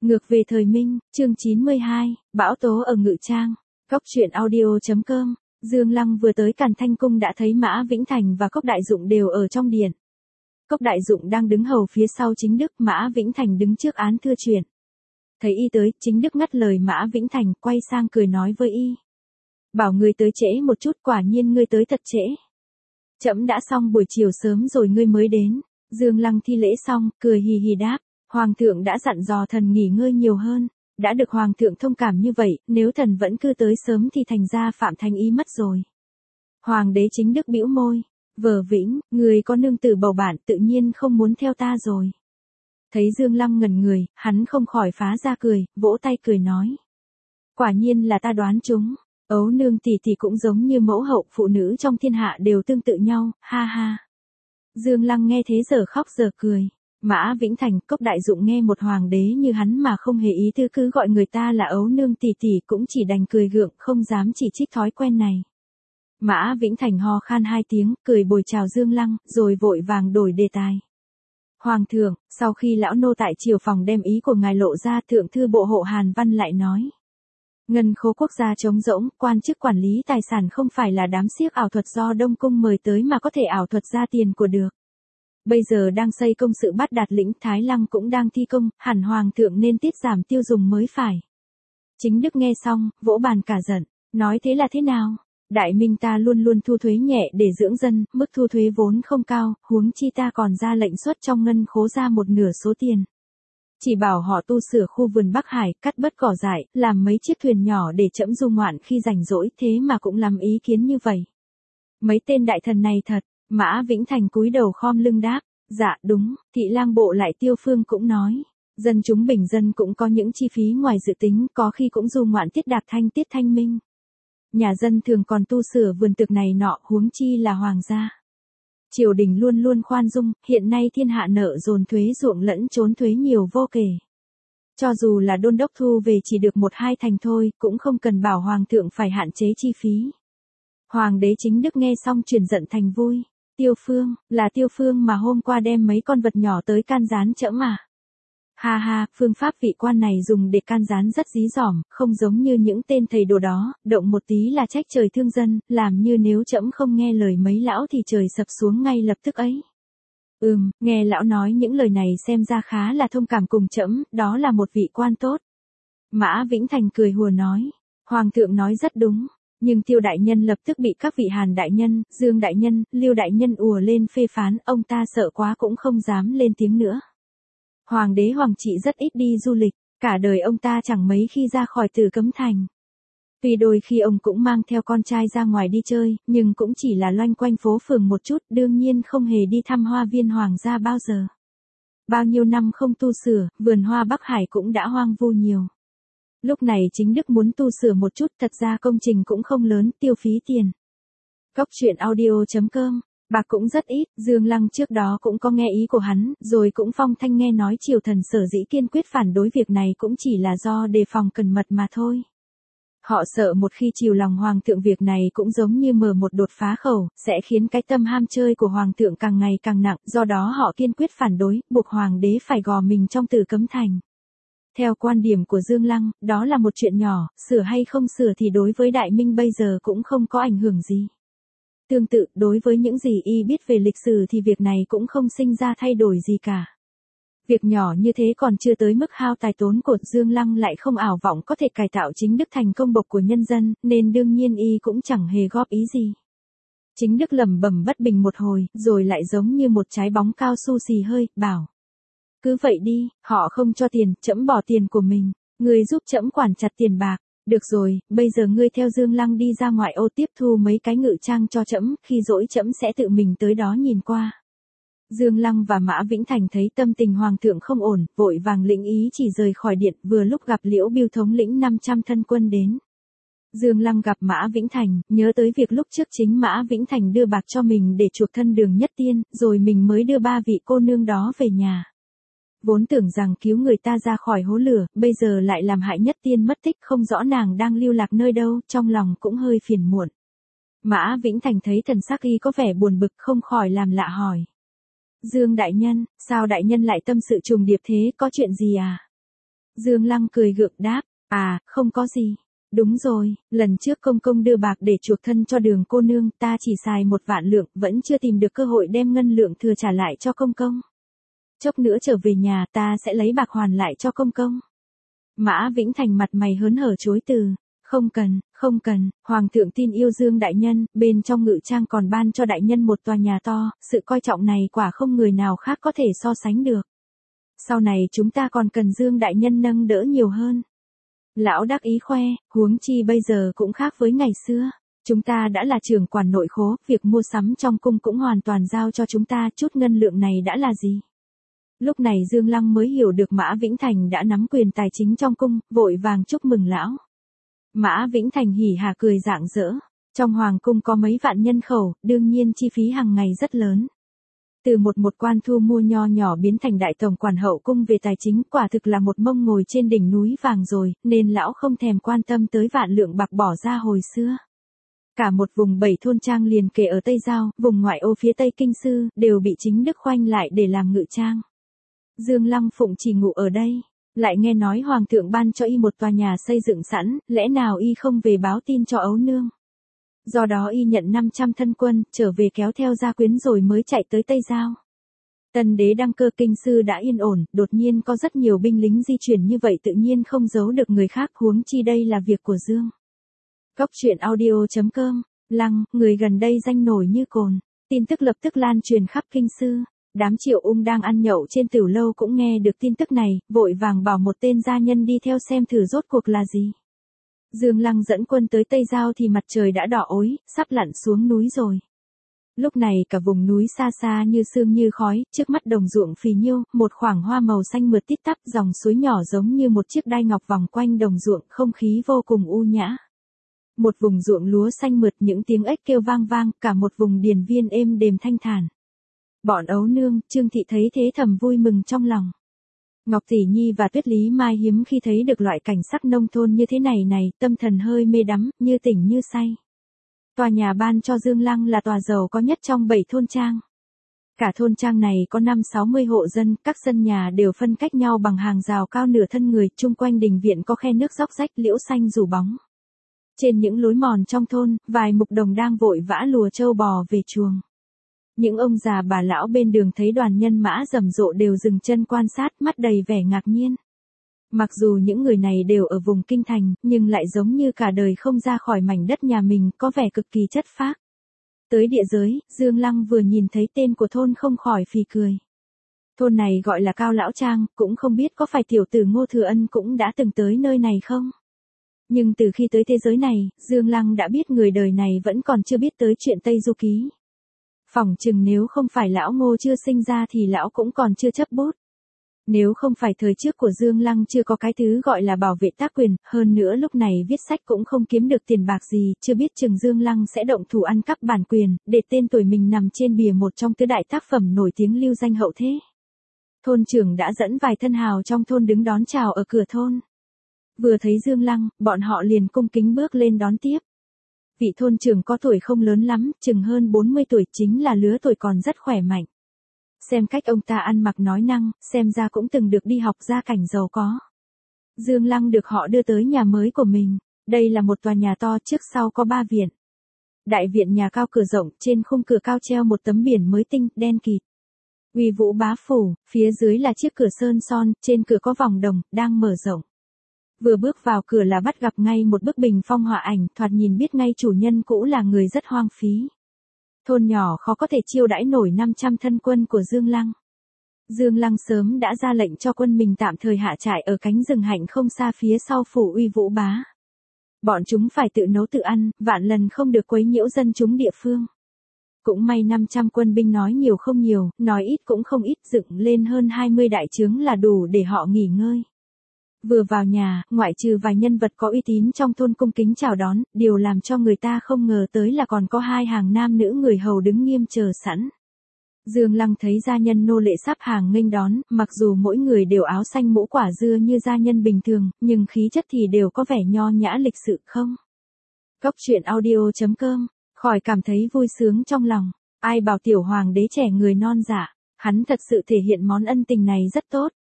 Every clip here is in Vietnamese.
Ngược về thời Minh, chương 92, bão tố ở Ngự Trang. Cốc truyện audio.com. Dương Lăng vừa tới Càn Thanh Cung đã thấy Mã Vĩnh Thành và Cốc Đại Dụng đều ở trong điện. Cốc Đại Dụng đang đứng hầu phía sau Chính Đức, Mã Vĩnh Thành đứng trước án thưa chuyện. Thấy y tới, Chính Đức ngắt lời Mã Vĩnh Thành, quay sang cười nói với y. Bảo ngươi tới trễ một chút, quả nhiên ngươi tới thật trễ. Trẫm đã xong buổi chiều sớm rồi ngươi mới đến. Dương Lăng thi lễ xong, cười hì hì đáp. Hoàng thượng đã dặn dò thần nghỉ ngơi nhiều hơn, đã được Hoàng thượng thông cảm như vậy, nếu thần vẫn cứ tới sớm thì thành ra phạm thành ý mất rồi. Hoàng đế Chính Đức bĩu môi, Vở Vĩnh, người có nương tử bầu bạn tự nhiên không muốn theo ta rồi. Thấy Dương Lăng ngẩn người, hắn không khỏi phá ra cười, vỗ tay cười nói. Quả nhiên là ta đoán chúng, ấu nương tỷ tỷ cũng giống như mẫu hậu, phụ nữ trong thiên hạ đều tương tự nhau, ha ha. Dương Lăng nghe thế giờ khóc giờ cười. Mã Vĩnh Thành, Cốc Đại Dụng nghe một hoàng đế như hắn mà không hề ý tư cứ gọi người ta là ấu nương tỷ tỷ cũng chỉ đành cười gượng, không dám chỉ trích thói quen này. Mã Vĩnh Thành ho khan hai tiếng, cười bồi chào Dương Lăng, rồi vội vàng đổi đề tài. Hoàng thượng, sau khi lão nô tại triều phòng đem ý của ngài lộ ra, thượng thư bộ hộ Hàn Văn lại nói. Ngân khố quốc gia trống rỗng, quan chức quản lý tài sản không phải là đám xiếc ảo thuật do Đông Cung mời tới mà có thể ảo thuật ra tiền của được. Bây giờ đang xây công sự Bát Đạt Lĩnh, Thái Lăng cũng đang thi công, hẳn Hoàng thượng nên tiết giảm tiêu dùng mới phải. Chính Đức nghe xong, vỗ bàn cả giận, nói thế là thế nào? Đại Minh ta luôn luôn thu thuế nhẹ để dưỡng dân, mức thu thuế vốn không cao, huống chi ta còn ra lệnh xuất trong ngân khố ra một nửa số tiền. Chỉ bảo họ tu sửa khu vườn Bắc Hải, cắt bớt cỏ dại, làm mấy chiếc thuyền nhỏ để trẫm du ngoạn khi rảnh rỗi, thế mà cũng làm ý kiến như vậy. Mấy tên đại thần này thật. Mã Vĩnh Thành cúi đầu khom lưng đáp, dạ đúng, Thị Lang bộ lại Tiêu Phương cũng nói, dân chúng bình dân cũng có những chi phí ngoài dự tính, có khi cũng du ngoạn tiết Đạt Thanh tiết Thanh Minh. Nhà dân thường còn tu sửa vườn tược này nọ, huống chi là hoàng gia. Triều đình luôn luôn khoan dung, hiện nay thiên hạ nợ dồn thuế ruộng lẫn trốn thuế nhiều vô kể. Cho dù là đôn đốc thu về chỉ được 1-2 thành thôi, cũng không cần bảo hoàng thượng phải hạn chế chi phí. Hoàng đế Chính Đức nghe xong chuyển giận thành vui. Tiêu Phương, là Tiêu Phương mà hôm qua đem mấy con vật nhỏ tới can gián trẫm à? Ha ha, phương pháp vị quan này dùng để can gián rất dí dỏm, không giống như những tên thầy đồ đó, động một tí là trách trời thương dân, làm như nếu trẫm không nghe lời mấy lão thì trời sập xuống ngay lập tức ấy. Nghe lão nói những lời này xem ra khá là thông cảm cùng trẫm, đó là một vị quan tốt. Mã Vĩnh Thành cười hùa nói, Hoàng thượng nói rất đúng. Nhưng Tiêu đại nhân lập tức bị các vị Hàn đại nhân, Dương đại nhân, Liêu đại nhân ùa lên phê phán, ông ta sợ quá cũng không dám lên tiếng nữa. Hoàng đế Hoàng Trị rất ít đi du lịch, cả đời ông ta chẳng mấy khi ra khỏi Tử Cấm Thành. Tuy đôi khi ông cũng mang theo con trai ra ngoài đi chơi, nhưng cũng chỉ là loanh quanh phố phường một chút, đương nhiên không hề đi thăm hoa viên hoàng gia bao giờ. Bao nhiêu năm không tu sửa, vườn hoa Bắc Hải cũng đã hoang vu nhiều. Lúc này Chính Đức muốn tu sửa một chút, thật ra công trình cũng không lớn, tiêu phí tiền. Cốc truyện audio.com, bạc cũng rất ít, Dương Lăng trước đó cũng có nghe ý của hắn, rồi cũng phong thanh nghe nói triều thần sở dĩ kiên quyết phản đối việc này cũng chỉ là do đề phòng cẩn mật mà thôi. Họ sợ một khi chiều lòng hoàng thượng việc này cũng giống như mở một đột phá khẩu, sẽ khiến cái tâm ham chơi của hoàng thượng càng ngày càng nặng, do đó họ kiên quyết phản đối, buộc hoàng đế phải gò mình trong Tử Cấm Thành. Theo quan điểm của Dương Lăng, đó là một chuyện nhỏ, sửa hay không sửa thì đối với Đại Minh bây giờ cũng không có ảnh hưởng gì. Tương tự, đối với những gì y biết về lịch sử thì việc này cũng không sinh ra thay đổi gì cả. Việc nhỏ như thế còn chưa tới mức hao tài tốn của Dương Lăng lại không ảo vọng có thể cải tạo Chính Đức thành công bộc của nhân dân, nên đương nhiên y cũng chẳng hề góp ý gì. Chính Đức lẩm bẩm bất bình một hồi, rồi lại giống như một trái bóng cao su xì hơi, bảo. Cứ vậy đi, họ không cho tiền, trẫm bỏ tiền của mình, ngươi giúp trẫm quản chặt tiền bạc. Được rồi, bây giờ ngươi theo Dương Lăng đi ra ngoại ô tiếp thu mấy cái ngự trang cho trẫm, khi rỗi trẫm sẽ tự mình tới đó nhìn qua. Dương Lăng và Mã Vĩnh Thành thấy tâm tình hoàng thượng không ổn, vội vàng lĩnh ý chỉ rời khỏi điện, vừa lúc gặp Liễu Biêu thống lĩnh 500 thân quân đến. Dương Lăng gặp Mã Vĩnh Thành, nhớ tới việc lúc trước chính Mã Vĩnh Thành đưa bạc cho mình để chuộc thân Đường Nhất Tiên, rồi mình mới đưa 3 vị cô nương đó về nhà. Vốn tưởng rằng cứu người ta ra khỏi hố lửa, bây giờ lại làm hại Nhất Tiên mất tích, không rõ nàng đang lưu lạc nơi đâu, trong lòng cũng hơi phiền muộn. Mã Vĩnh Thành thấy thần sắc y có vẻ buồn bực, không khỏi làm lạ hỏi. Dương đại nhân, sao đại nhân lại tâm sự trùng điệp thế, có chuyện gì à? Dương Lăng cười gượng đáp, à, không có gì. Đúng rồi, lần trước công công đưa bạc để chuộc thân cho Đường cô nương, ta chỉ xài 1 vạn lượng, vẫn chưa tìm được cơ hội đem ngân lượng thừa trả lại cho công công. Chốc nữa trở về nhà ta sẽ lấy bạc hoàn lại cho công công. Mã Vĩnh Thành mặt mày hớn hở chối từ, không cần, Hoàng thượng tin yêu Dương đại nhân, bên trong ngự trang còn ban cho đại nhân một tòa nhà to, sự coi trọng này quả không người nào khác có thể so sánh được. Sau này chúng ta còn cần Dương đại nhân nâng đỡ nhiều hơn. Lão đắc ý khoe, huống chi bây giờ cũng khác với ngày xưa. Chúng ta đã là trưởng quản nội khố, việc mua sắm trong cung cũng hoàn toàn giao cho chúng ta, chút ngân lượng này đã là gì? Lúc này Dương Lăng mới hiểu được Mã Vĩnh Thành đã nắm quyền tài chính trong cung, vội vàng chúc mừng lão. Mã Vĩnh Thành hỉ hà cười rạng rỡ. Trong hoàng cung có mấy vạn nhân khẩu, đương nhiên chi phí hàng ngày rất lớn. Từ một quan thu mua nho nhỏ biến thành đại tổng quản hậu cung về tài chính, quả thực là một mông ngồi trên đỉnh núi vàng rồi, nên lão không thèm quan tâm tới vạn lượng bạc bỏ ra hồi xưa. Cả một vùng 7 thôn trang liền kề ở Tây Giao, vùng ngoại ô phía Tây Kinh Sư, đều bị chính Đức khoanh lại để làm ngự trang. Dương Lăng phụng chỉ ngụ ở đây, lại nghe nói Hoàng thượng ban cho y một tòa nhà xây dựng sẵn, lẽ nào y không về báo tin cho ấu nương. Do đó y nhận 500 thân quân, trở về kéo theo gia quyến rồi mới chạy tới Tây Giao. Tân đế đăng cơ Kinh Sư đã yên ổn, đột nhiên có rất nhiều binh lính di chuyển như vậy tự nhiên không giấu được người khác, huống chi đây là việc của Dương. Cóc truyện audio.com, Lăng, người gần đây danh nổi như cồn, tin tức lập tức lan truyền khắp Kinh Sư. Đám Triệu Ung đang ăn nhậu trên tiểu lâu cũng nghe được tin tức này, vội vàng bảo một tên gia nhân đi theo xem thử rốt cuộc là gì. Dương Lăng dẫn quân tới Tây Giao thì mặt trời đã đỏ ối, sắp lặn xuống núi rồi. Lúc này cả vùng núi xa xa như sương như khói, trước mắt đồng ruộng phì nhiêu, một khoảng hoa màu xanh mượt tít tắp, dòng suối nhỏ giống như một chiếc đai ngọc vòng quanh đồng ruộng, không khí vô cùng u nhã. Một vùng ruộng lúa xanh mượt, những tiếng ếch kêu vang vang, cả một vùng điền viên êm đềm thanh thản. Bọn ấu nương, Trương Thị thấy thế thầm vui mừng trong lòng. Ngọc Tỷ Nhi và Tuyết Lý Mai hiếm khi thấy được loại cảnh sắc nông thôn như thế này, tâm thần hơi mê đắm, như tỉnh như say. Tòa nhà ban cho Dương Lăng là tòa giàu có nhất trong 7 thôn trang. Cả thôn trang này có 50-60 hộ dân, các sân nhà đều phân cách nhau bằng hàng rào cao nửa thân người, chung quanh đình viện có khe nước róc rách, liễu xanh rủ bóng. Trên những lối mòn trong thôn, vài mục đồng đang vội vã lùa trâu bò về chuồng. Những ông già bà lão bên đường thấy đoàn nhân mã rầm rộ đều dừng chân quan sát, mắt đầy vẻ ngạc nhiên. Mặc dù những người này đều ở vùng kinh thành, nhưng lại giống như cả đời không ra khỏi mảnh đất nhà mình, có vẻ cực kỳ chất phác. Tới địa giới, Dương Lăng vừa nhìn thấy tên của thôn không khỏi phì cười. Thôn này gọi là Cao Lão Trang, cũng không biết có phải tiểu tử Ngô Thừa Ân cũng đã từng tới nơi này không? Nhưng từ khi tới thế giới này, Dương Lăng đã biết người đời này vẫn còn chưa biết tới chuyện Tây Du Ký. Phỏng chừng nếu không phải lão Ngô chưa sinh ra thì lão cũng còn chưa chấp bút. Nếu không phải thời trước của Dương Lăng chưa có cái thứ gọi là bảo vệ tác quyền, hơn nữa lúc này viết sách cũng không kiếm được tiền bạc gì, chưa biết chừng Dương Lăng sẽ động thủ ăn cắp bản quyền, để tên tuổi mình nằm trên bìa một trong tứ đại tác phẩm nổi tiếng lưu danh hậu thế. Thôn trưởng đã dẫn vài thân hào trong thôn đứng đón chào ở cửa thôn. Vừa thấy Dương Lăng, bọn họ liền cung kính bước lên đón tiếp. Vị thôn trưởng có tuổi không lớn lắm, chừng hơn 40 tuổi, chính là lứa tuổi còn rất khỏe mạnh. Xem cách ông ta ăn mặc nói năng, xem ra cũng từng được đi học, gia cảnh giàu có. Dương Lăng được họ đưa tới nhà mới của mình. Đây là một tòa nhà to, trước sau có 3 viện. Đại viện nhà cao cửa rộng, trên khung cửa cao treo một tấm biển mới tinh, đen kịt. Uy Vũ Bá Phủ, phía dưới là chiếc cửa sơn son, trên cửa có vòng đồng, đang mở rộng. Vừa bước vào cửa là bắt gặp ngay một bức bình phong họa ảnh, thoạt nhìn biết ngay chủ nhân cũ là người rất hoang phí. Thôn nhỏ khó có thể chiêu đãi nổi 500 thân quân của Dương Lăng. Dương Lăng sớm đã ra lệnh cho quân mình tạm thời hạ trại ở cánh rừng hạnh không xa phía sau phủ Uy Vũ Bá. Bọn chúng phải tự nấu tự ăn, vạn lần không được quấy nhiễu dân chúng địa phương. Cũng may 500 quân binh nói nhiều không nhiều, nói ít cũng không ít, dựng lên hơn 20 đại trướng là đủ để họ nghỉ ngơi. Vừa vào nhà, ngoại trừ vài nhân vật có uy tín trong thôn cung kính chào đón, điều làm cho người ta không ngờ tới là còn có 2 hàng nam nữ người hầu đứng nghiêm chờ sẵn. Dương Lăng thấy gia nhân nô lệ sắp hàng nghênh đón, mặc dù mỗi người đều áo xanh mũ quả dưa như gia nhân bình thường, nhưng khí chất thì đều có vẻ nho nhã lịch sự không. Cóc truyện audio.com, khỏi cảm thấy vui sướng trong lòng. Ai bảo tiểu hoàng đế trẻ người non dạ, hắn thật sự thể hiện món ân tình này rất tốt.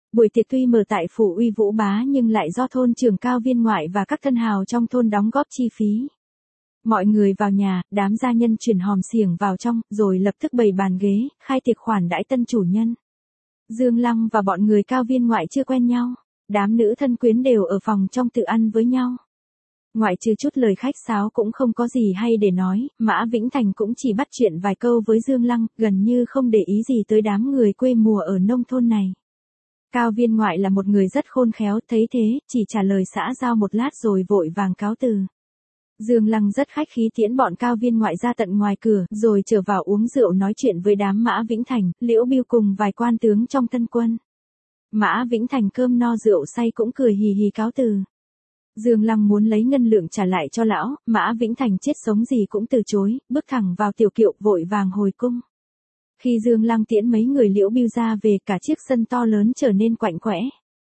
Buổi tiệc tuy mở tại phủ Uy Vũ Bá nhưng lại do thôn trưởng Cao Viên Ngoại và các thân hào trong thôn đóng góp chi phí. Mọi người vào nhà, đám gia nhân chuyển hòm xiềng vào trong, rồi lập tức bày bàn ghế, khai tiệc khoản đãi tân chủ nhân. Dương Lăng và bọn người Cao Viên Ngoại chưa quen nhau, đám nữ thân quyến đều ở phòng trong tự ăn với nhau. Ngoại trừ chút lời khách sáo cũng không có gì hay để nói, Mã Vĩnh Thành cũng chỉ bắt chuyện vài câu với Dương Lăng, gần như không để ý gì tới đám người quê mùa ở nông thôn này. Cao Viên Ngoại là một người rất khôn khéo, thấy thế, chỉ trả lời xã giao một lát rồi vội vàng cáo từ. Dương Lăng rất khách khí tiễn bọn Cao Viên Ngoại ra tận ngoài cửa, rồi trở vào uống rượu nói chuyện với đám Mã Vĩnh Thành, Liễu Bưu cùng vài quan tướng trong tân quân. Mã Vĩnh Thành cơm no rượu say cũng cười hì hì cáo từ. Dương Lăng muốn lấy ngân lượng trả lại cho lão, Mã Vĩnh Thành chết sống gì cũng từ chối, bước thẳng vào tiểu kiệu vội vàng hồi cung. Khi Dương Lăng tiễn mấy người Liễu Bưu ra về, cả chiếc sân to lớn trở nên quạnh quẽ.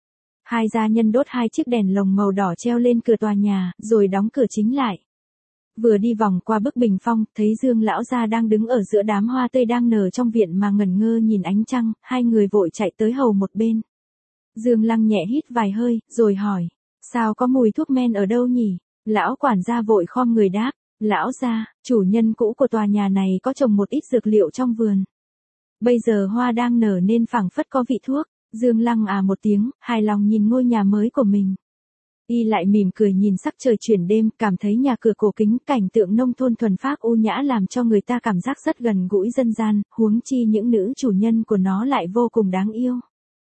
Hai gia nhân đốt 2 chiếc đèn lồng màu đỏ treo lên cửa tòa nhà, rồi đóng cửa chính lại. Vừa đi vòng qua bức bình phong, thấy Dương lão gia đang đứng ở giữa đám hoa tươi đang nở trong viện mà ngẩn ngơ nhìn ánh trăng, hai người vội chạy tới hầu một bên. Dương Lăng nhẹ hít vài hơi, rồi hỏi, sao có mùi thuốc men ở đâu nhỉ? Lão quản gia vội khom người đáp, lão gia, chủ nhân cũ của tòa nhà này có trồng một ít dược liệu trong vườn. Bây giờ hoa đang nở nên phảng phất có vị thuốc. Dương Lăng à một tiếng, hài lòng nhìn ngôi nhà mới của mình. Y lại mỉm cười nhìn sắc trời chuyển đêm, cảm thấy nhà cửa cổ kính, cảnh tượng nông thôn thuần phác u nhã làm cho người ta cảm giác rất gần gũi dân gian, huống chi những nữ chủ nhân của nó lại vô cùng đáng yêu.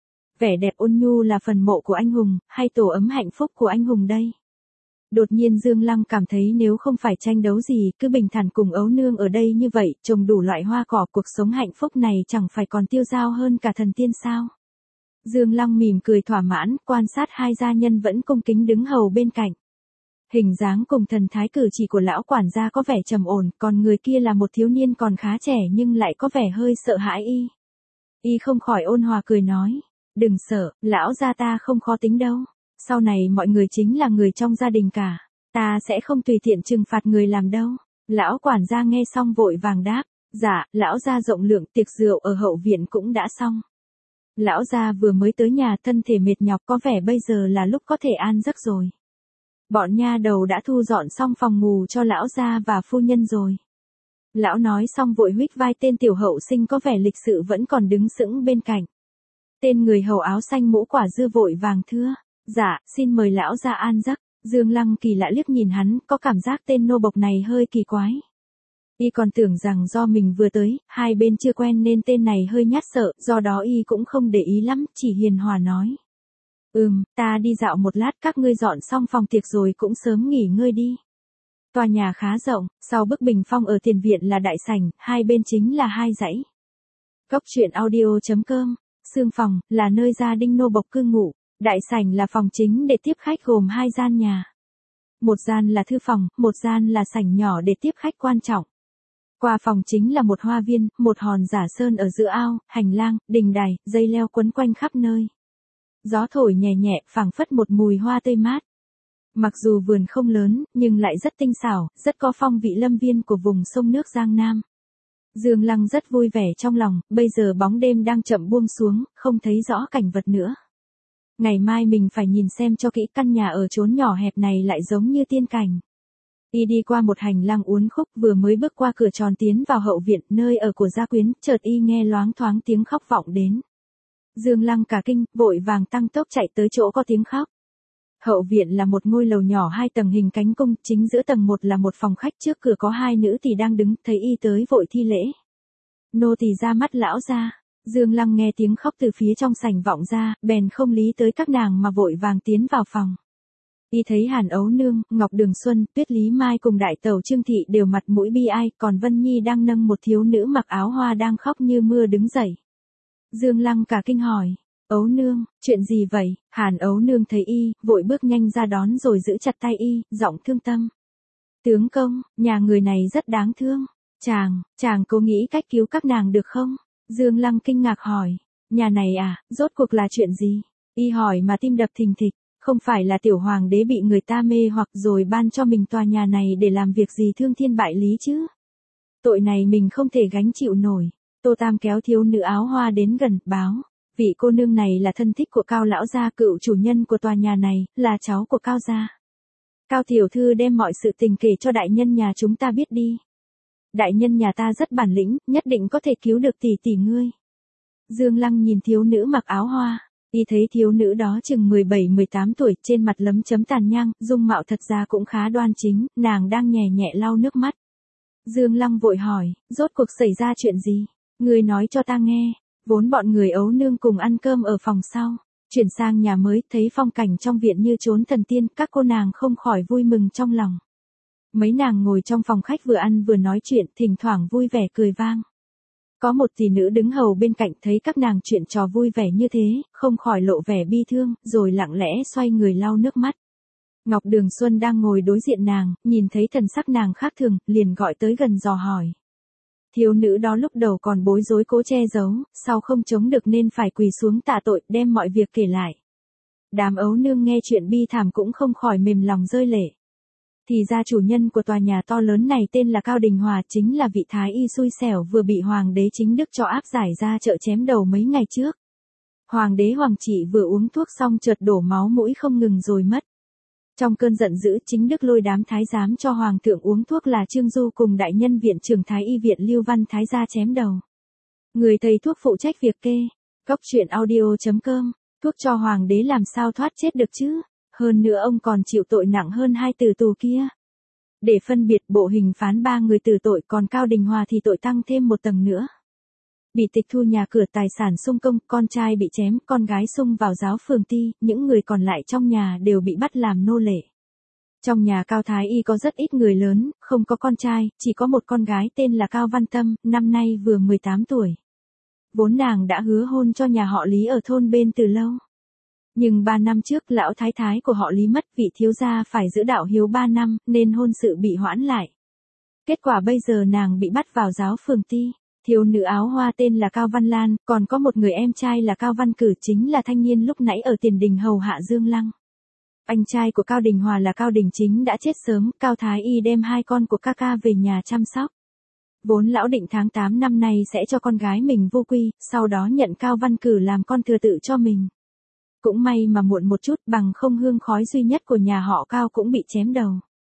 Vẻ đẹp ôn nhu là phần mộ của anh hùng, hay tổ ấm hạnh phúc của anh hùng đây? Đột nhiên Dương Lăng cảm thấy nếu không phải tranh đấu gì, cứ bình thản cùng ấu nương ở đây như vậy, trồng đủ loại hoa cỏ, cuộc sống hạnh phúc này chẳng phải còn tiêu dao hơn cả thần tiên sao? Dương Lăng mỉm cười thỏa mãn, quan sát hai gia nhân vẫn cung kính đứng hầu bên cạnh. Hình dáng cùng thần thái cử chỉ của lão quản gia có vẻ trầm ổn, còn người kia là một thiếu niên còn khá trẻ nhưng lại có vẻ hơi sợ hãi y. Y không khỏi ôn hòa cười nói, đừng sợ, lão gia ta không khó tính đâu. Sau này mọi người chính là người trong gia đình cả, ta sẽ không tùy tiện trừng phạt người làm đâu. Lão quản gia nghe xong vội vàng đáp, dạ, lão gia rộng lượng, tiệc rượu ở hậu viện cũng đã xong. Lão gia vừa mới tới nhà, thân thể mệt nhọc, có vẻ bây giờ là lúc có thể an giấc rồi. Bọn nha đầu đã thu dọn xong phòng ngủ cho lão gia và phu nhân rồi. Lão nói xong vội huých vai tên tiểu hậu sinh có vẻ lịch sự vẫn còn đứng sững bên cạnh. Tên người hầu áo xanh mũ quả dưa vội vàng thưa, dạ, xin mời lão gia an giấc. Dương Lăng kỳ lạ liếc nhìn hắn, có cảm giác tên nô bộc này hơi kỳ quái. Y còn tưởng rằng do mình vừa tới, hai bên chưa quen nên tên này hơi nhát sợ, do đó y cũng không để ý lắm, chỉ hiền hòa nói. Ta đi dạo một lát, các ngươi dọn xong phòng tiệc rồi cũng sớm nghỉ ngơi đi. Tòa nhà khá rộng, sau bức bình phong ở tiền viện là đại sảnh, hai bên chính là hai dãy. Cốc truyện audio.com, xương phòng, là nơi gia đình nô bộc cư ngụ, đại sảnh là phòng chính để tiếp khách gồm hai gian nhà. Một gian là thư phòng, một gian là sảnh nhỏ để tiếp khách quan trọng. Qua phòng chính là một hoa viên, một hòn giả sơn ở giữa ao, hành lang, đình đài, dây leo quấn quanh khắp nơi. Gió thổi nhẹ nhẹ, phảng phất một mùi hoa tươi mát. Mặc dù vườn không lớn, nhưng lại rất tinh xảo, rất có phong vị lâm viên của vùng sông nước Giang Nam. Dương Lăng rất vui vẻ trong lòng, bây giờ bóng đêm đang chậm buông xuống, không thấy rõ cảnh vật nữa. Ngày mai mình phải nhìn xem cho kỹ, căn nhà ở chốn nhỏ hẹp này lại giống như tiên cảnh. Y đi qua một hành lang uốn khúc, vừa mới bước qua cửa tròn tiến vào hậu viện, nơi ở của gia quyến, chợt y nghe loáng thoáng tiếng khóc vọng đến. Dương Lăng cả kinh, vội vàng tăng tốc chạy tới chỗ có tiếng khóc. Hậu viện là một ngôi lầu nhỏ 2 tầng hình cánh cung, chính giữa tầng 1 là một phòng khách, trước cửa có 2 nữ tỳ đang đứng, thấy y tới vội thi lễ. Nô tỳ ra mắt lão gia. Dương Lăng nghe tiếng khóc từ phía trong sảnh vọng ra, bèn không lý tới các nàng mà vội vàng tiến vào phòng. Y thấy Hàn Ấu Nương, Ngọc Đường Xuân, Tuyết Lý Mai cùng đại tẩu Trương Thị đều mặt mũi bi ai, còn Vân Nhi đang nâng một thiếu nữ mặc áo hoa đang khóc như mưa đứng dậy. Dương Lăng cả kinh hỏi, Ấu Nương, chuyện gì vậy? Hàn Ấu Nương thấy y, vội bước nhanh ra đón rồi giữ chặt tay y, giọng thương tâm. Tướng công, nhà người này rất đáng thương. Chàng cố nghĩ cách cứu các nàng được không? Dương Lăng kinh ngạc hỏi, nhà này à, rốt cuộc là chuyện gì? Y hỏi mà tim đập thình thịch. Không phải là tiểu hoàng đế bị người ta mê hoặc rồi ban cho mình tòa nhà này để làm việc gì thương thiên bại lý chứ? Tội này mình không thể gánh chịu nổi. Tô Tam kéo thiếu nữ áo hoa đến gần, báo. Vị cô nương này là thân thích của Cao lão gia, cựu chủ nhân của tòa nhà này, là cháu của Cao gia. Cao tiểu thư đem mọi sự tình kể cho đại nhân nhà chúng ta biết đi. Đại nhân nhà ta rất bản lĩnh, nhất định có thể cứu được tỷ tỷ ngươi. Dương Lăng nhìn thiếu nữ mặc áo hoa, y thấy thiếu nữ đó chừng 17-18 tuổi, trên mặt lấm chấm tàn nhang, dung mạo thật ra cũng khá đoan chính, nàng đang nhẹ nhẹ lau nước mắt. Dương Lăng vội hỏi, rốt cuộc xảy ra chuyện gì? Ngươi nói cho ta nghe. Vốn bọn người ấu nương cùng ăn cơm ở phòng sau, chuyển sang nhà mới, thấy phong cảnh trong viện như trốn thần tiên, các cô nàng không khỏi vui mừng trong lòng. Mấy nàng ngồi trong phòng khách vừa ăn vừa nói chuyện, thỉnh thoảng vui vẻ cười vang. Có một tỷ nữ đứng hầu bên cạnh thấy các nàng chuyện trò vui vẻ như thế, không khỏi lộ vẻ bi thương, rồi lặng lẽ xoay người lau nước mắt. Ngọc Đường Xuân đang ngồi đối diện nàng, nhìn thấy thần sắc nàng khác thường, liền gọi tới gần dò hỏi. Thiếu nữ đó lúc đầu còn bối rối cố che giấu, sau không chống được nên phải quỳ xuống tạ tội, đem mọi việc kể lại. Đám ấu nương nghe chuyện bi thảm cũng không khỏi mềm lòng rơi lệ. Thì ra chủ nhân của tòa nhà to lớn này tên là Cao Đình Hòa, chính là vị thái y xui xẻo vừa bị hoàng đế chính đức cho áp giải ra chợ chém đầu mấy ngày trước. Hoàng đế Hoàng Trị vừa uống thuốc xong chợt đổ máu mũi không ngừng rồi mất. Trong cơn giận dữ, chính đức lôi đám thái giám cho hoàng thượng uống thuốc là Trương Du cùng đại nhân viện trưởng thái y viện Lưu Văn Thái ra chém đầu. Người thầy thuốc phụ trách việc kê. Cóc truyện audio.com. Thuốc cho hoàng đế làm sao thoát chết được chứ? Hơn nữa ông còn chịu tội nặng hơn 2 tử tù kia. Để phân biệt, bộ hình phán 3 người tử tội, còn Cao Đình Hòa thì tội tăng thêm một tầng nữa. Bị tịch thu nhà cửa, tài sản xung công, con trai bị chém, con gái xung vào giáo phường ti, những người còn lại trong nhà đều bị bắt làm nô lệ. Trong nhà Cao Thái Y có rất ít người lớn, không có con trai, chỉ có một con gái tên là Cao Văn Tâm, năm nay vừa 18 tuổi. Vốn nàng đã hứa hôn cho nhà họ Lý ở thôn bên từ lâu. Nhưng 3 năm trước lão thái thái của họ Lý mất, vị thiếu gia phải giữ đạo hiếu 3 năm, nên hôn sự bị hoãn lại. Kết quả bây giờ nàng bị bắt vào giáo phường ti. Thiếu nữ áo hoa tên là Cao Văn Lan, còn có một người em trai là Cao Văn Cử, chính là thanh niên lúc nãy ở tiền đình hầu hạ Dương Lăng. Anh trai của Cao Đình Hòa là Cao Đình Chính đã chết sớm, Cao Thái Y đem 2 con của ca ca về nhà chăm sóc. Vốn lão định tháng 8 năm nay sẽ cho con gái mình vô quy, sau đó nhận Cao Văn Cử làm con thừa tự cho mình. Cũng may mà muộn một chút, bằng không hương khói duy nhất của nhà họ Cao cũng bị chém đầu.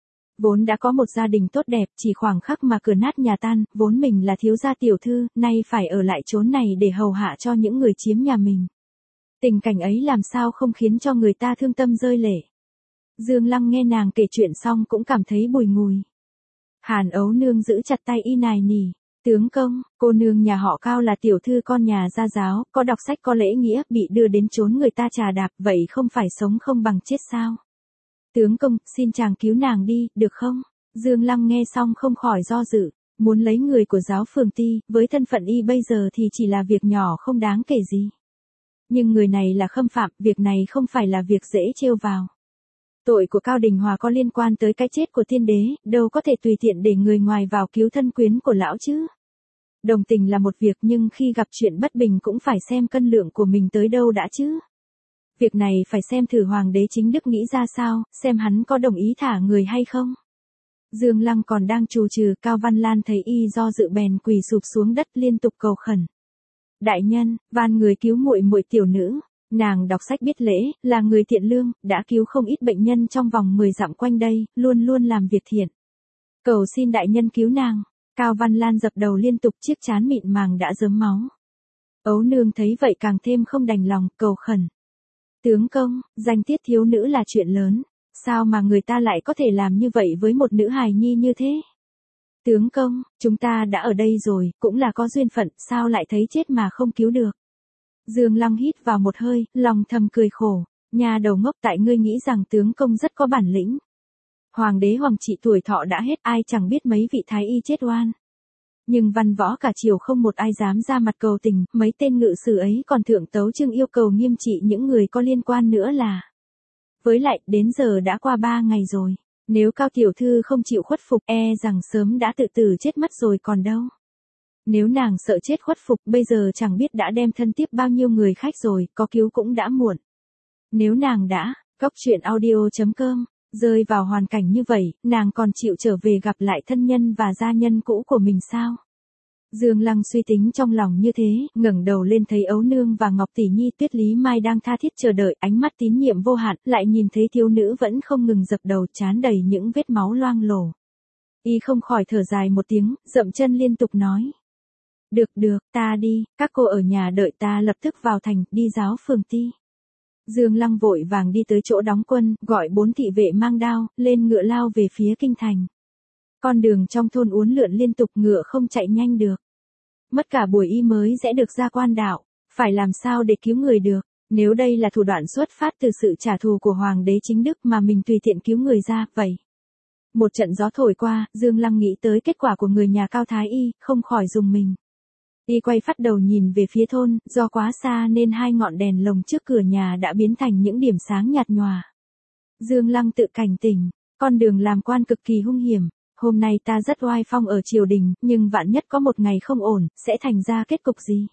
Vốn đã có một gia đình tốt đẹp, chỉ khoảng khắc mà cửa nát nhà tan, vốn mình là thiếu gia tiểu thư, nay phải ở lại chốn này để hầu hạ cho những người chiếm nhà mình. Tình cảnh ấy làm sao không khiến cho người ta thương tâm rơi lệ. Dương Lăng nghe nàng kể chuyện xong cũng cảm thấy bùi ngùi. Hàn Ấu Nương giữ chặt tay y nài nỉ. Tướng công, cô nương nhà họ Cao là tiểu thư con nhà gia giáo, có đọc sách có lễ nghĩa, bị đưa đến chốn người ta trà đạp, vậy không phải sống không bằng chết sao? Tướng công, xin chàng cứu nàng đi, được không? Dương Lăng nghe xong không khỏi do dự, muốn lấy người của giáo phường ti, với thân phận y bây giờ thì chỉ là việc nhỏ không đáng kể gì. Nhưng người này là khâm phạm, việc này không phải là việc dễ trêu vào. Tội của Cao Đình Hòa có liên quan tới cái chết của tiên đế, đâu có thể tùy tiện để người ngoài vào cứu thân quyến của lão chứ. Đồng tình là một việc, nhưng khi gặp chuyện bất bình cũng phải xem cân lượng của mình tới đâu đã chứ. Việc này phải xem thử hoàng đế chính đức nghĩ ra sao, xem hắn có đồng ý thả người hay không. Dương Lăng còn đang trù trừ, Cao Văn Lan thấy y do dự bèn quỳ sụp xuống đất liên tục cầu khẩn. Đại nhân, van người cứu muội muội tiểu nữ. Nàng đọc sách biết lễ, là người thiện lương, đã cứu không ít bệnh nhân trong vòng 10 dặm quanh đây, luôn luôn làm việc thiện. Cầu xin đại nhân cứu nàng. Cao Văn Lan dập đầu liên tục, chiếc trán mịn màng đã rớm máu. Ấu Nương thấy vậy càng thêm không đành lòng, cầu khẩn. Tướng công, danh tiết thiếu nữ là chuyện lớn, sao mà người ta lại có thể làm như vậy với một nữ hài nhi như thế? Tướng công, chúng ta đã ở đây rồi, cũng là có duyên phận, sao lại thấy chết mà không cứu được? Dương Lăng hít vào một hơi, lòng thầm cười khổ, nhà đầu ngốc, tại ngươi nghĩ rằng tướng công rất có bản lĩnh. Hoàng đế Hoàng Trị tuổi thọ đã hết, ai chẳng biết mấy vị thái y chết oan. Nhưng văn võ cả triều không một ai dám ra mặt cầu tình, mấy tên ngự sử ấy còn thượng tấu chương yêu cầu nghiêm trị những người có liên quan nữa là. Với lại, đến giờ đã qua 3 ngày rồi, nếu Cao tiểu thư không chịu khuất phục, rằng sớm đã tự tử chết mất rồi còn đâu. Nếu nàng sợ chết khuất phục, bây giờ chẳng biết đã đem thân tiếp bao nhiêu người khách rồi, có cứu cũng đã muộn. Nếu nàng đã, cóc truyện audio.com, rơi vào hoàn cảnh như vậy, nàng còn chịu trở về gặp lại thân nhân và gia nhân cũ của mình sao? Dương Lăng suy tính trong lòng như thế, ngẩng đầu lên thấy Ấu Nương và Ngọc Tỷ Nhi Tuyết Lý Mai đang tha thiết chờ đợi, ánh mắt tín nhiệm vô hạn, lại nhìn thấy thiếu nữ vẫn không ngừng dập đầu, trán đầy những vết máu loang lổ. Y không khỏi thở dài một tiếng, dậm chân liên tục nói. Được, ta đi, các cô ở nhà đợi ta lập tức vào thành, đi giáo phường ti. Dương Lăng vội vàng đi tới chỗ đóng quân, gọi 4 thị vệ mang đao, lên ngựa lao về phía kinh thành. Con đường trong thôn uốn lượn liên tục, ngựa không chạy nhanh được. Mất cả buổi y mới sẽ được ra quan đạo, phải làm sao để cứu người được, nếu đây là thủ đoạn xuất phát từ sự trả thù của Hoàng đế chính đức mà mình tùy tiện cứu người ra, vậy. Một trận gió thổi qua, Dương Lăng nghĩ tới kết quả của người nhà Cao Thái Y, không khỏi rùng mình. Y quay phát đầu nhìn về phía thôn, do quá xa nên 2 ngọn đèn lồng trước cửa nhà đã biến thành những điểm sáng nhạt nhòa. Dương Lăng tự cảnh tỉnh, con đường làm quan cực kỳ hung hiểm, hôm nay ta rất oai phong ở triều đình, nhưng vạn nhất có một ngày không ổn, sẽ thành ra kết cục gì?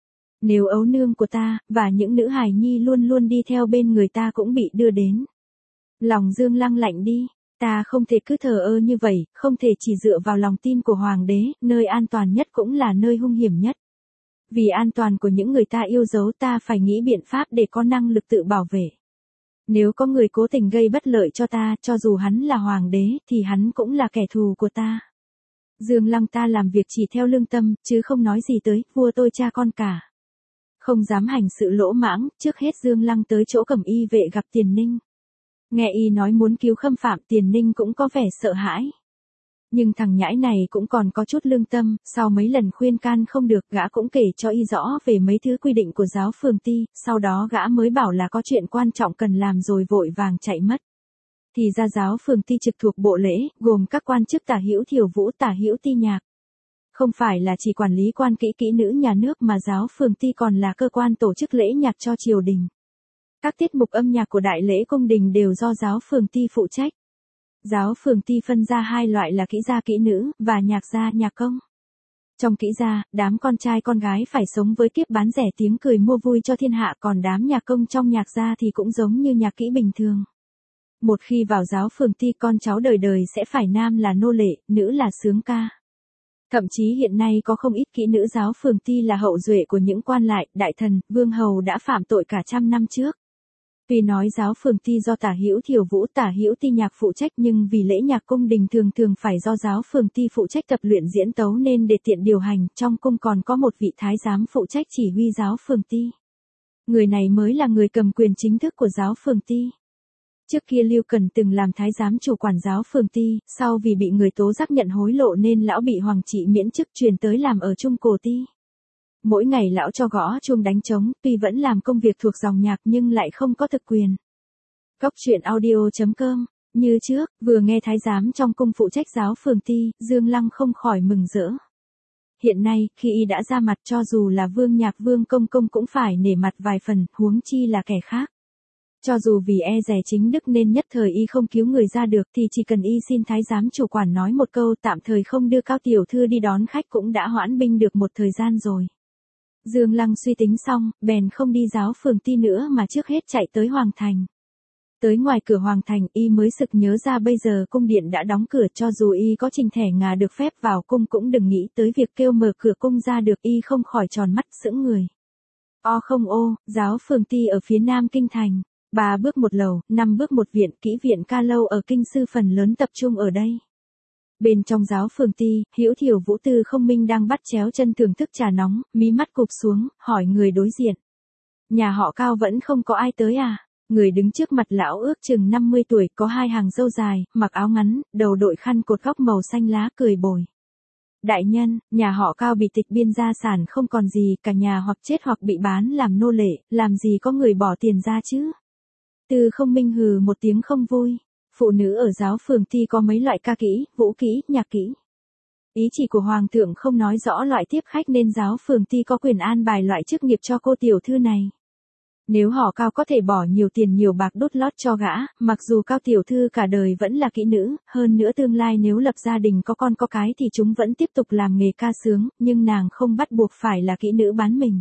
Nếu Ấu Nương của ta, và những nữ hài nhi luôn luôn đi theo bên người ta cũng bị đưa đến. Lòng Dương Lăng lạnh đi. Ta không thể cứ thờ ơ như vậy, không thể chỉ dựa vào lòng tin của Hoàng đế, nơi an toàn nhất cũng là nơi hung hiểm nhất. Vì an toàn của những người ta yêu dấu, ta phải nghĩ biện pháp để có năng lực tự bảo vệ. Nếu có người cố tình gây bất lợi cho ta, cho dù hắn là Hoàng đế, thì hắn cũng là kẻ thù của ta. Dương Lăng ta làm việc chỉ theo lương tâm, chứ không nói gì tới, vua tôi cha con cả. Không dám hành sự lỗ mãng, trước hết Dương Lăng tới chỗ Cẩm Y vệ gặp Tiền Ninh. Nghe y nói muốn cứu Khâm Phạm, Tiền Ninh cũng có vẻ sợ hãi. Nhưng thằng nhãi này cũng còn có chút lương tâm, sau mấy lần khuyên can không được, gã cũng kể cho y rõ về mấy thứ quy định của giáo phường ti, sau đó gã mới bảo là có chuyện quan trọng cần làm rồi vội vàng chạy mất. Thì ra giáo phường ti trực thuộc bộ lễ, gồm các quan chức Tả Hữu Thiều Vũ, Tả Hữu Ti Nhạc. Không phải là chỉ quản lý quan kỹ kỹ nữ nhà nước mà giáo phường ti còn là cơ quan tổ chức lễ nhạc cho triều đình. Các tiết mục âm nhạc của đại lễ cung đình đều do giáo phường ti phụ trách. Giáo phường ti phân ra 2 loại là kỹ gia kỹ nữ, và nhạc gia nhạc công. Trong kỹ gia, đám con trai con gái phải sống với kiếp bán rẻ tiếng cười mua vui cho thiên hạ, còn đám nhạc công trong nhạc gia thì cũng giống như nhạc kỹ bình thường. Một khi vào giáo phường ti, con cháu đời đời sẽ phải nam là nô lệ, nữ là sướng ca. Thậm chí hiện nay có không ít kỹ nữ giáo phường ti là hậu duệ của những quan lại, đại thần, vương hầu đã phạm tội cả trăm năm trước. Tuy nói giáo phường ti do Tả Hữu Thiều Vũ, Tả Hữu Ti Nhạc phụ trách, nhưng vì lễ nhạc cung đình thường phải do giáo phường ti phụ trách tập luyện diễn tấu nên để tiện điều hành, trong cung còn có một vị thái giám phụ trách chỉ huy giáo phường ti. Người này mới là người cầm quyền chính thức của giáo phường ti. Trước kia Lưu Cần từng làm thái giám chủ quản giáo phường ti, sau vì bị người tố giác nhận hối lộ nên lão bị hoàng trị miễn chức, truyền tới làm ở Trung Cổ ti. Mỗi ngày lão cho gõ chuông đánh trống, tuy vẫn làm công việc thuộc dòng nhạc nhưng lại không có thực quyền. Góc truyện audio.com, như trước, vừa nghe thái giám trong cung phụ trách giáo phường ti, Dương Lăng không khỏi mừng rỡ. Hiện nay, khi y đã ra mặt, cho dù là Vương Nhạc Vương Công Công cũng phải nể mặt vài phần, huống chi là kẻ khác. Cho dù vì e dè chính đức nên nhất thời y không cứu người ra được, thì chỉ cần y xin thái giám chủ quản nói một câu tạm thời không đưa Cao tiểu thư đi đón khách cũng đã hoãn binh được một thời gian rồi. Dương Lăng suy tính xong, bèn không đi giáo phường ti nữa mà trước hết chạy tới Hoàng Thành. Tới ngoài cửa Hoàng Thành, y mới sực nhớ ra bây giờ cung điện đã đóng cửa, cho dù y có trình thẻ ngà được phép vào cung cũng đừng nghĩ tới việc kêu mở cửa cung ra được, y không khỏi tròn mắt sững người. Không ô, giáo phường ti ở phía nam kinh thành, 3 bước một lầu, 5 bước một viện, kỹ viện ca lâu ở kinh sư phần lớn tập trung ở đây. Bên trong giáo phường ti, Hữu Thiều Vũ Tư Không Minh đang bắt chéo chân thưởng thức trà nóng, mí mắt cụp xuống, hỏi người đối diện. Nhà họ Cao vẫn không có ai tới à? Người đứng trước mặt lão ước chừng 50 tuổi, có 2 hàng râu dài, mặc áo ngắn, đầu đội khăn cột góc màu xanh lá, cười bồi. Đại nhân, nhà họ Cao bị tịch biên gia sản không còn gì, cả nhà hoặc chết hoặc bị bán làm nô lệ, làm gì có người bỏ tiền ra chứ? Tư Không Minh hừ một tiếng không vui. Phụ nữ ở giáo phường ti có mấy loại ca kỹ, vũ kỹ, nhạc kỹ. Ý chỉ của Hoàng thượng không nói rõ loại tiếp khách nên giáo phường ti có quyền an bài loại chức nghiệp cho cô tiểu thư này. Nếu họ Cao có thể bỏ nhiều tiền nhiều bạc đút lót cho gã, mặc dù Cao tiểu thư cả đời vẫn là kỹ nữ, hơn nữa tương lai nếu lập gia đình có con có cái thì chúng vẫn tiếp tục làm nghề ca sướng, nhưng nàng không bắt buộc phải là kỹ nữ bán mình.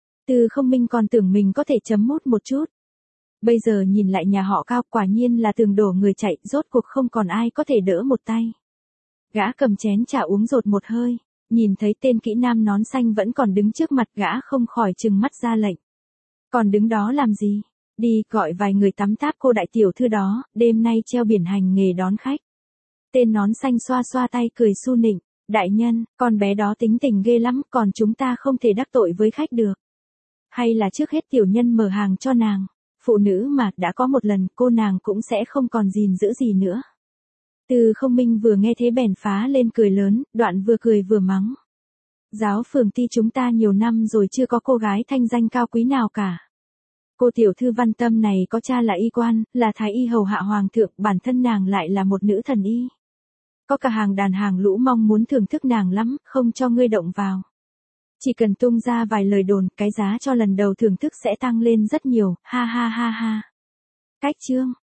Tư Không Minh còn tưởng mình có thể chấm mút một chút. Bây giờ nhìn lại nhà họ Cao, quả nhiên là tường đổ người chạy, rốt cuộc không còn ai có thể đỡ một tay. Gã cầm chén trà uống dột một hơi. nhìn thấy tên kỹ nam nón xanh vẫn còn đứng trước mặt gã không khỏi trừng mắt ra lệnh. Còn đứng đó làm gì? Đi gọi vài người tắm táp cô đại tiểu thư đó, đêm nay treo biển hành nghề đón khách. Tên nón xanh xoa xoa tay cười su nịnh, đại nhân, con bé đó tính tình ghê lắm, còn chúng ta không thể đắc tội với khách được. Hay là trước hết tiểu nhân mở hàng cho nàng, phụ nữ mà đã có một lần cô nàng cũng sẽ không còn gìn giữ gì nữa. Từ Không Minh vừa nghe thế bèn phá lên cười lớn, đoạn vừa cười vừa mắng. Giáo phường Ti chúng ta nhiều năm rồi chưa có cô gái thanh danh cao quý nào cả. Cô tiểu thư Văn Tâm này có cha là y quan, là thái y hầu hạ hoàng thượng, bản thân nàng lại là một nữ thần y. Có cả hàng đàn hàng lũ mong muốn thưởng thức nàng lắm, không cho ngươi động vào. Chỉ cần tung ra vài lời đồn, cái giá cho lần đầu thưởng thức sẽ tăng lên rất nhiều, ha ha ha ha. Cách chương